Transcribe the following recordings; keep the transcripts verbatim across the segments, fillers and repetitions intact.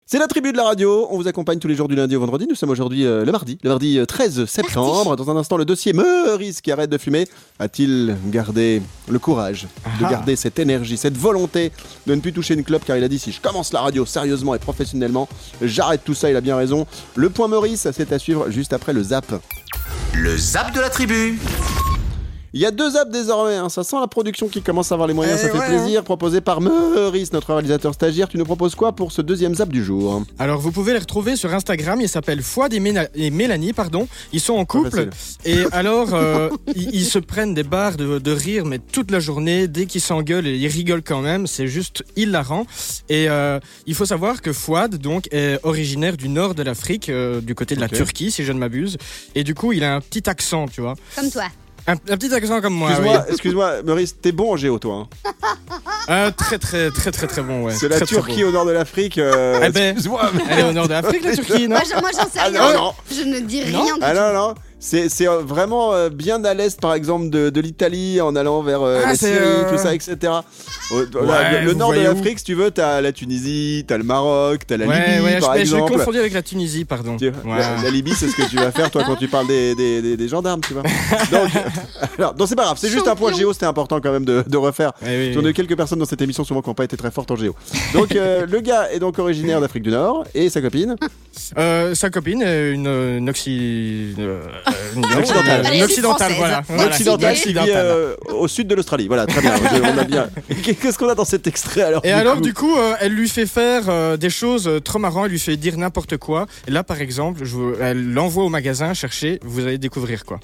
C'est la tribu de la radio, on vous accompagne tous les jours du lundi au vendredi, nous sommes aujourd'hui euh, le mardi, le mardi treize septembre. Dans un instant, le dossier Meurice qui arrête de fumer. A-t-il gardé le courage de Ah. garder cette énergie, cette volonté de ne plus toucher une clope, car il a dit si je commence la radio sérieusement et professionnellement, j'arrête tout ça, il a bien raison. Le point Meurice, c'est à suivre juste après le zap. Le zap de la tribu. Il y a deux zaps désormais, hein. Ça sent la production qui commence à avoir les moyens, Eh ça fait ouais, plaisir. Proposé par Meurice, notre réalisateur stagiaire. Tu nous proposes quoi pour ce deuxième zap du jour? Alors vous pouvez les retrouver sur Instagram, ils s'appellent Fouad et, Ména- et Mélanie, pardon. Ils sont en couple et alors euh, ils, ils se prennent des barres de, de rire mais toute la journée, dès qu'ils s'engueulent ils rigolent quand même, c'est juste hilarant. Et euh, il faut savoir que Fouad donc est originaire du nord de l'Afrique, euh, du côté de Ok. la Turquie si je ne m'abuse, et du coup il a un petit accent, tu vois. Comme toi. Un, un petit accent comme moi. Excuse-moi, oui. excuse-moi, Meurice, t'es bon en géo, toi. Hein. Euh, très très très très très bon, ouais. C'est la Très, très Turquie bon. au nord de l'Afrique. Euh... Eh ben, Excuse-moi. mais- Elle est au nord de l'Afrique, la Turquie, non? Moi, je- moi, j'en sais Ah rien. non, non. Je ne dis Non. rien du Ah tout. non, non. C'est, c'est euh, vraiment euh, bien à l'est, par exemple, de, de l'Italie, en allant vers euh, Ah, la c'est, Syrie, euh, tout ça, et cetera. Euh, voilà, Ouais, le, le vous nord de voyez où l'Afrique, si tu veux, t'as la Tunisie, t'as le Maroc, t'as la Ouais, Libye, ouais, par je, je l'ai exemple. confondu avec la Tunisie, pardon. Tu- Ouais. la, la Libye, c'est ce que tu vas faire, toi, quand tu parles des, des, des, des gendarmes, tu vois. Donc, alors, donc c'est pas grave, c'est juste un point géo, c'était important quand même de, de refaire. Eh oui, On a oui. eu quelques personnes dans cette émission, souvent, qui n'ont pas été très fortes en géo. Donc, euh, le gars est donc originaire d'Afrique du Nord, et sa copine. Euh, sa copine est une, une, oxy... euh, une occidentale. Une Allez, occidentale, française. voilà. voilà. Occidentale qui vit Occidentale. euh, au sud de l'Australie. Voilà, très bien. Je- on a bien. Qu'est-ce qu'on a dans cet extrait alors Et alors, du coup, euh, elle lui fait faire euh, des choses euh, trop marrantes, elle lui fait dire n'importe quoi. Et là, par exemple, je vous- elle l'envoie au magasin chercher, vous allez découvrir quoi.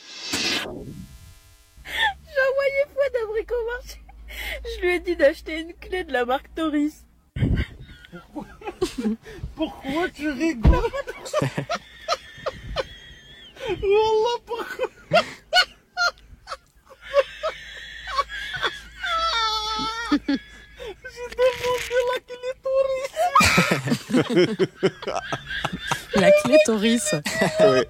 Fouad à Bricomarché. Je lui ai dit d'acheter une clé de la marque Tauris. Pourquoi tu rigoles? Wallah, pourquoi? J'ai demandé la clé Tauris. La clé Tauris. Ouais.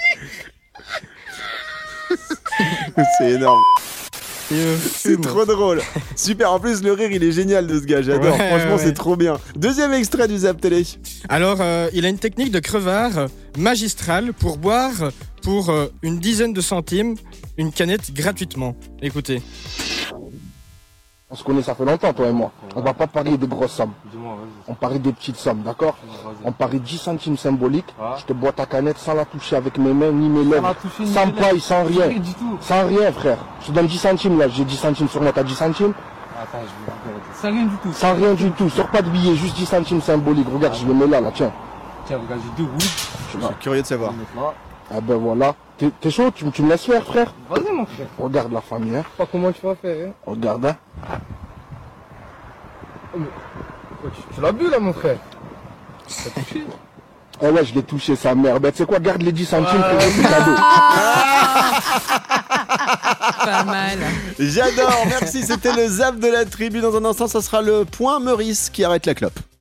C'est énorme. Et, euh, C'est fume. trop drôle. Super. En plus, le rire, il est génial de ce gars. J'adore. Ouais, Franchement, ouais. c'est trop bien. Deuxième extrait du Zap Télé. Alors, euh, il a une technique de crevard euh, magistrale pour boire pour euh, une dizaine de centimes une canette gratuitement. Écoutez. On se connaît, ça fait longtemps, toi et moi. On va pas parier de grosses sommes. On parie des petites sommes, d'accord? On parie dix centimes symboliques. Je te bois ta canette sans la toucher avec mes mains ni mes lèvres. Sans paille, sans rien. Sans rien, frère. Je te donne dix centimes, là. J'ai dix centimes sur moi, t'as dix centimes? Sans rien du tout. Sans rien du tout. Sors pas de billets, juste dix centimes symboliques. Regarde, je le mets là, là, tiens. Tiens, regarde, j'ai deux roues. Je suis curieux de savoir. Ah ben voilà. T'es t'es chaud? Tu, tu me laisses faire, frère? Vas-y, mon frère. Regarde la famille, hein. Pas comment tu vas faire, hein. Regarde, hein. Ouais, tu tu l'as bu, là, mon frère. T'as touché. Eh ouais, je l'ai touché, sa mère. Ben, tu sais quoi, garde les dix centimes, frère, c'est cadeau. Pas mal. J'adore. Merci. C'était le Zap de la tribu. Dans un instant, ça sera le point Meurice qui arrête la clope.